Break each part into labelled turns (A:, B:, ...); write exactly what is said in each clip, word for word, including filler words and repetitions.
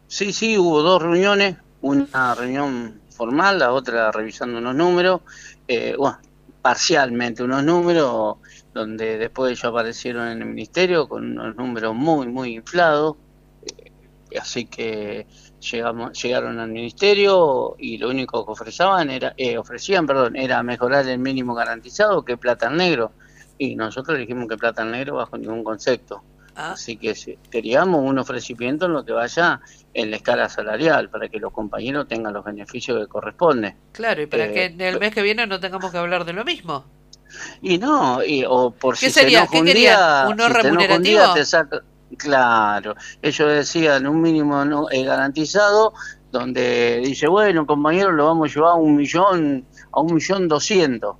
A: Sí, sí, hubo dos reuniones, una reunión formal, la otra revisando unos números, eh, bueno, parcialmente unos números, donde después ellos aparecieron en el ministerio con unos números muy, muy inflados, eh, así que llegamos, llegaron al ministerio y lo único que ofrecían era, eh, ofrecían, perdón, era mejorar el mínimo garantizado, que plata en negro, y nosotros dijimos que plata en negro bajo ningún concepto.
B: Ah,
A: Así que sí, queríamos un ofrecimiento en lo que vaya en la escala salarial, para que los compañeros tengan los beneficios que corresponden.
B: claro, y para que
A: Eh,
B: el mes que viene no tengamos que hablar de lo mismo.
A: y no, y, o por
B: ¿Qué
A: si se
B: sería?
A: enoja
B: ¿Qué
A: un
B: querían?
A: día,
B: ¿Un no
A: si te enoja un día te
B: remunerativo?
A: saca, claro, ellos decían un mínimo no, eh, garantizado, donde dice, bueno, compañero, lo vamos a llevar a un millón, a un millón doscientos.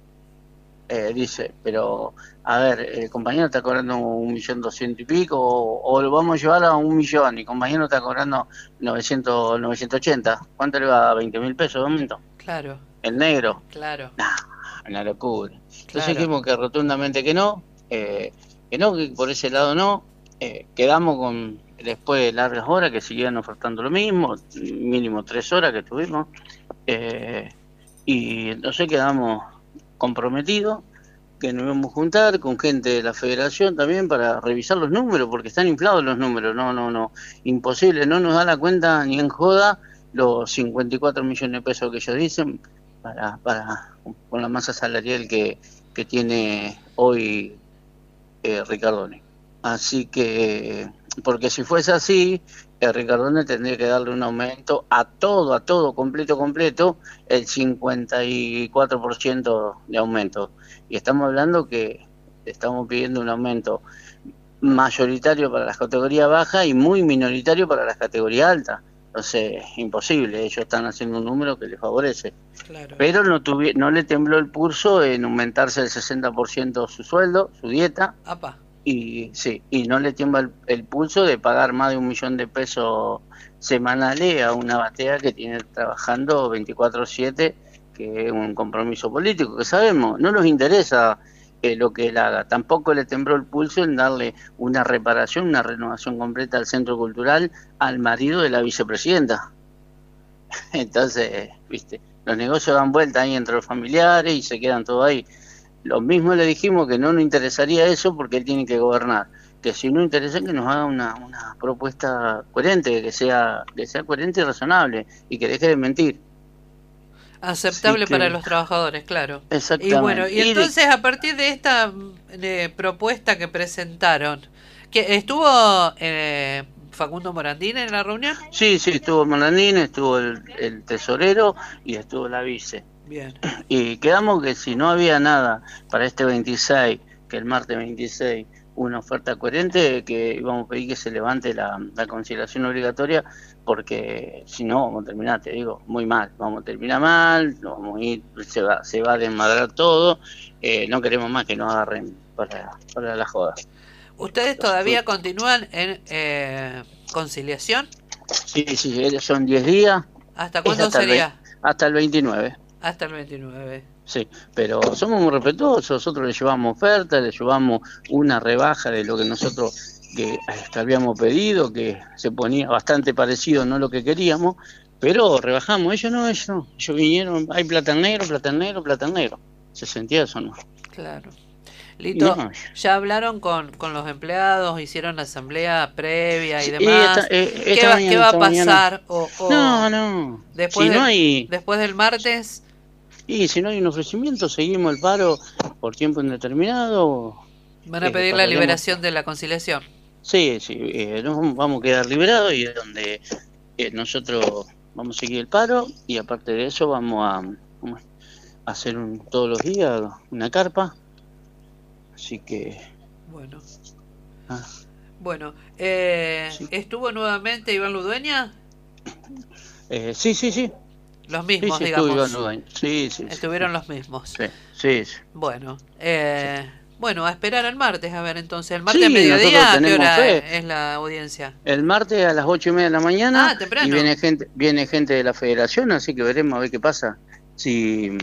A: Eh, dice, pero a ver, el compañero está cobrando un millón doscientos y pico, o, o lo vamos a llevar a un millón, y el compañero está cobrando novecientos, novecientos ochenta. ¿Cuánto le va a veinte mil pesos de aumento?
B: Claro,
A: El negro.
B: claro,
A: Nah, una locura. Entonces
B: claro.
A: dijimos que rotundamente que no, eh, que no, que por ese lado no. Eh, quedamos con, después de largas horas, que siguieron ofertando lo mismo, mínimo tres horas que tuvimos, eh, y entonces quedamos comprometidos que nos íbamos a juntar con gente de la federación también para revisar los números, porque están inflados los números, no, no, no, imposible, no nos da la cuenta ni en joda los cincuenta y cuatro millones de pesos que ellos dicen para, para con la masa salarial que, que tiene hoy eh, Ricardone. Así que, porque si fuese así, eh, Ricardone tendría que darle un aumento a todo, a todo, completo, completo, el cincuenta y cuatro por ciento de aumento. Y estamos hablando que estamos pidiendo un aumento mayoritario para las categorías bajas y muy minoritario para las categorías altas. Entonces, imposible, ellos están haciendo un número que les favorece.
B: Claro.
A: Pero no, tuvi no le tembló el pulso en aumentarse el sesenta por ciento su sueldo, su dieta,
B: Apa.
A: y sí, y no le tiembla el, el pulso de pagar más de un millón de pesos semanales a una batea que tiene trabajando veinticuatro siete, que es un compromiso político, que sabemos, no nos interesa eh, lo que él haga, tampoco le tembló el pulso en darle una reparación, una renovación completa al centro cultural al marido de la vicepresidenta. Entonces, viste, los negocios dan vuelta ahí entre los familiares y se quedan todos ahí. Lo mismo le dijimos que no nos interesaría eso porque él tiene que gobernar. Que si no interesa que nos haga una, una propuesta coherente, que sea, que sea coherente y razonable y que deje de mentir. Así
B: Aceptable para
A: que,
B: los trabajadores, claro. Y bueno,
A: exactamente.
B: y
A: Y de,
B: entonces a partir de esta eh, propuesta que presentaron, que estuvo eh, Facundo Morandini en la reunión.
A: sí, sí, estuvo Molandín, estuvo el, el tesorero y estuvo la vice.
B: Bien.
A: Y quedamos que si no había nada para este veintiséis, que el martes veintiséis, una oferta coherente, que íbamos a pedir que se levante la, la conciliación obligatoria, porque si no vamos a terminar, te digo, muy mal, vamos a terminar mal, vamos a ir, se va, se va a desmadrar todo, eh, no queremos más que nos agarren para, para la joda.
B: ¿Ustedes
A: Los,
B: todavía continúan en eh, conciliación?
A: sí, sí, son diez días,
B: ¿Hasta
A: es
B: cuándo
A: hasta el, veinte,
B: sería?
A: hasta el veintinueve.
B: Hasta el veintinueve.
A: Sí, pero somos muy respetuosos, nosotros le llevamos ofertas, le llevamos una rebaja de lo que nosotros que, que habíamos pedido, que se ponía bastante parecido, no lo que queríamos, pero rebajamos, ellos no, ellos no, ellos vinieron, hay plata en negro, plata en negro, plata en negro, ¿se sentía eso o no?
B: Claro.
A: Y no,
B: Lito, ¿ya hablaron con, con los empleados? ¿Hicieron la asamblea previa y
A: sí, esta,
B: demás?
A: eh,
B: ¿Qué
A: esta
B: va, qué
A: mañana,
B: va a
A: esta mañana,
B: pasar? O, o
A: no, no,
B: después
A: si no
B: del,
A: hay,
B: después del martes,
A: y si no hay un ofrecimiento, seguimos el paro por tiempo indeterminado,
B: van a
A: eh,
B: pedir la
A: pararemos.
B: liberación de la conciliación.
A: Sí, sí, eh, nos vamos a quedar liberados y es donde eh, nosotros vamos a seguir el paro y aparte de eso vamos a, vamos a hacer un, todos los días una carpa, así que...
B: Bueno,
A: Ah,
B: bueno. Eh,
A: sí.
B: ¿Estuvo nuevamente Iván Ludueña?
A: Eh, sí, sí, sí,
B: Los
A: sí,
B: mismos,
A: sí, estuvo Iván
B: digamos.
A: Ludain, sí, sí, sí,
B: Estuvieron los mismos.
A: sí, sí, sí,
B: Bueno,
A: sí.
B: eh, bueno, a esperar al martes, a ver entonces. ¿El martes a
A: Sí, nosotros
B: mediodía? ¿A qué
A: tenemos
B: hora
A: fe.
B: es la audiencia?
A: El martes a las ocho y media de la mañana
B: Ah,
A: y
B: temprano.
A: viene gente, viene gente de la federación, así que veremos a ver qué pasa. Si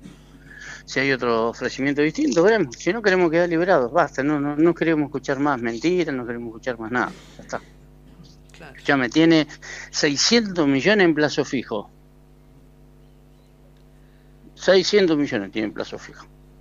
A: Si hay otro ofrecimiento distinto, veremos. Si no, queremos quedar liberados, basta, no, no, no queremos escuchar más mentiras, no queremos escuchar más nada. Ya está.
B: Claro.
A: escúchame, tiene seiscientos millones en plazo fijo. seiscientos millones tiene en plazo fijo.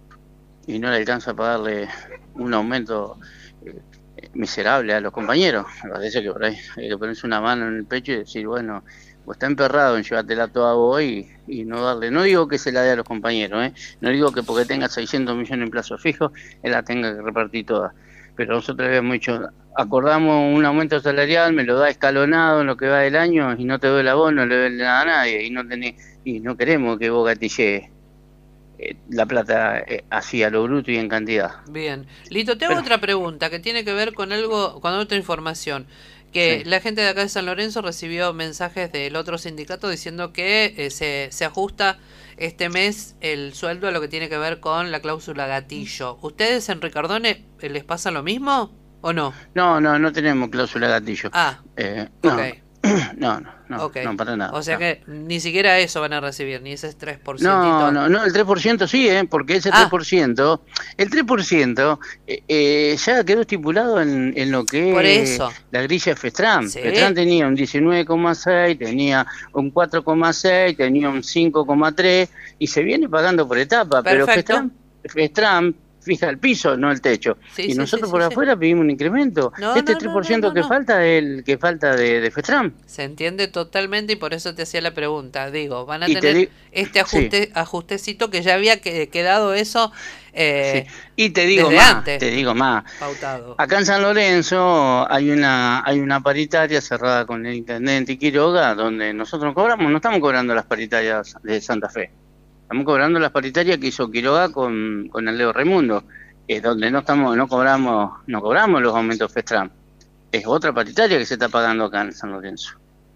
A: Y no le alcanza a pagarle un aumento eh, miserable a los compañeros. Me parece que por ahí hay que ponerse una mano en el pecho y decir, bueno, pues está emperrado en llevártela toda vos y, y no darle. No digo que se la dé a los compañeros, ¿eh? No digo que porque tenga seiscientos millones en plazo fijo, él la tenga que repartir toda. Pero nosotros habíamos dicho, acordamos un aumento salarial, me lo da escalonado en lo que va del año y no te duele a vos, no le duele nada a nadie y no tenés, y no queremos que vos gatillees eh, la plata eh, así a lo bruto y en cantidad.
B: Bien. Lito, te hago
A: Pero,
B: otra pregunta que tiene que ver con algo, con otra información. Que
A: sí.
B: la gente de acá de San Lorenzo recibió mensajes del otro sindicato diciendo que eh, se, se ajusta este mes el sueldo a lo que tiene que ver con la cláusula gatillo. ¿Ustedes en Ricardone eh, les pasa lo mismo o no?
A: No, no, no tenemos cláusula gatillo.
B: Ah,
A: Eh,
B: ok.
A: no, no, no, no,
B: Ok.
A: no, para nada.
B: O sea
A: No.
B: que ni siquiera eso van a recibir, ni ese tres por
A: No,
B: ciento.
A: no, no, el tres por ciento sí, ¿eh? Porque ese tres
B: Ah,
A: por ciento, el tres por ciento eh, eh, ya quedó estipulado en, en lo
B: por
A: que es
B: eso.
A: la grilla de Festram.
B: Sí,
A: Festram tenía un diecinueve coma seis, tenía un cuatro coma seis, tenía un cinco coma tres y se viene pagando por etapa, pero
B: perfecto.
A: Festram, Festram fija el piso, no el techo.
B: Sí,
A: Y
B: sí, sí,
A: nosotros
B: sí,
A: por
B: sí.
A: afuera pedimos un incremento.
B: No,
A: Este
B: no,
A: tres
B: no,
A: por
B: no, no,
A: ciento que
B: no.
A: falta es el que falta de, de Festram.
B: Se entiende totalmente y por eso te hacía la pregunta. Digo, van a
A: Y te
B: tener
A: digo,
B: este
A: sí.
B: ajuste, ajustecito que ya había que- quedado eso
A: Sí,
B: eh,
A: y te digo
B: desde
A: más,
B: antes
A: te digo más.
B: pautado.
A: Acá en San Lorenzo hay una hay una paritaria cerrada con el intendente y Quiroga, donde nosotros cobramos, no estamos cobrando las paritarias de Santa Fe, estamos cobrando las paritarias que hizo Quiroga con, con el Leo Raimundo, eh, donde no estamos, no cobramos, no cobramos los aumentos Festram. Es otra paritaria que se está pagando acá en San Lorenzo.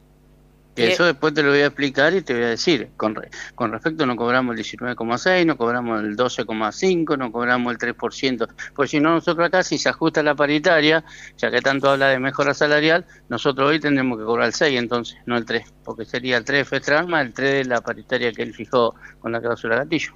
B: Que,
A: Eso después te lo voy a explicar y te voy a decir. Con, re, con respecto no cobramos el diecinueve coma seis, no cobramos el doce coma cinco, no cobramos el tres por ciento. Pues si no, nosotros acá, si se ajusta la paritaria, ya que tanto habla de mejora salarial, nosotros hoy tendremos que cobrar el seis entonces, no el tres. Porque sería el tres de Festram más el tres de la paritaria que él fijó con la cláusula gatillo.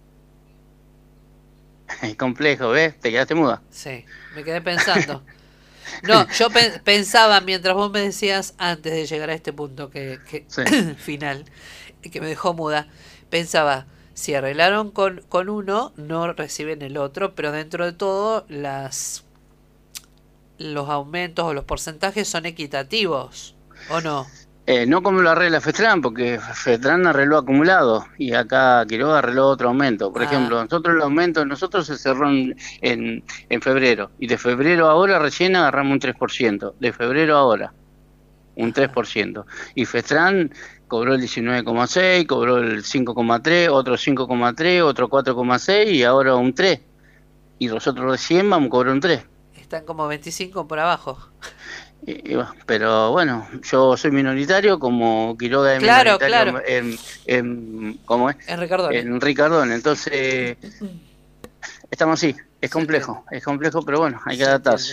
A: Es complejo, ¿ves? Te quedaste muda.
B: sí, me quedé pensando. No, yo pe pensaba mientras vos me decías antes de llegar a este punto que, que
A: Sí.
B: final, que me dejó muda, pensaba, si arreglaron con, con uno, no reciben el otro, pero dentro de todo las los aumentos o los porcentajes son equitativos, ¿o no?
A: Eh, no como lo arregla Festram, porque Festram arregló acumulado y acá Quiroga arregló otro aumento. Por
B: Ah,
A: ejemplo, nosotros el aumento, nosotros se cerró en, en, en febrero y de febrero a ahora recién agarramos un tres por ciento. De febrero a ahora, un tres
B: ajá.
A: por ciento. Y Festram cobró el diecinueve coma seis, cobró el cinco coma tres, otro cinco coma tres, otro cuatro coma seis y ahora un tres. Y nosotros recién vamos a cobrar un tres.
B: Están como veinticinco por abajo.
A: Y, y bueno, pero bueno, yo soy minoritario, como Quiroga es
B: Claro,
A: minoritario
B: claro.
A: en, en, ¿cómo es?
B: En Ricardone.
A: En Ricardone, entonces estamos así, es
B: Se entiende.
A: complejo, es complejo, pero bueno, hay que
B: Se entiende.
A: adaptarse.